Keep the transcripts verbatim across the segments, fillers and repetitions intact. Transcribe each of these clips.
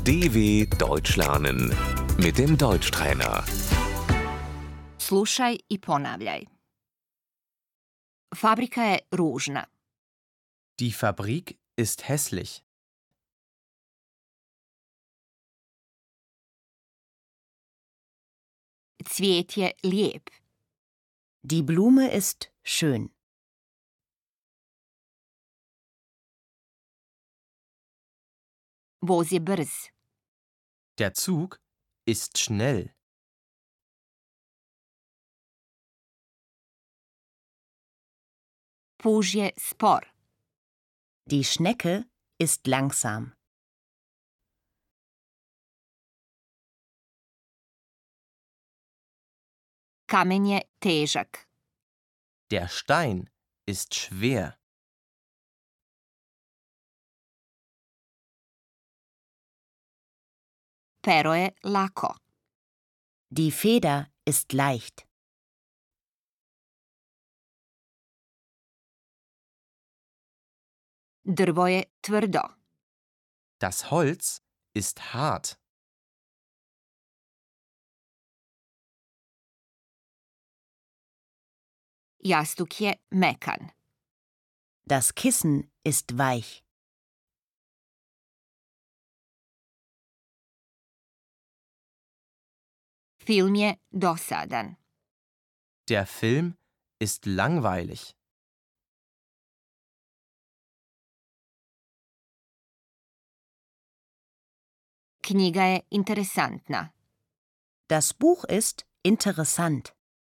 D W Deutsch lernen mit dem Deutschtrainer. Slušaj i ponavljaj. Fabrika je ružna. Die Fabrik ist hässlich. Cvijet je lijep. Die Blume ist schön. Voz je brz. Der Zug ist schnell. Puž je spor. Die Schnecke ist langsam. Kamen je težak. Der Stein ist schwer. Pero je lako. Die Feder ist leicht. Drvo je tvrdo. Das Holz ist hart. Jastuk je mekan. Das Kissen ist weich. Film je dosadan. Der Film ist langweilig. Knjiga je interesantna. Das Buch ist interessant.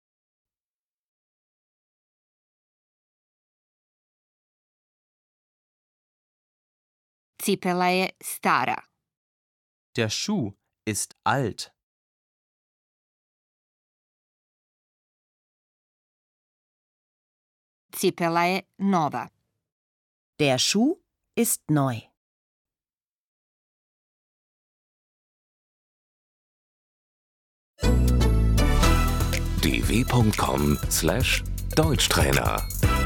Cipela je stara. Der Schuh ist alt. Cipela je nova. Der Schuh ist neu. d w punkt com slash Deutschtrainer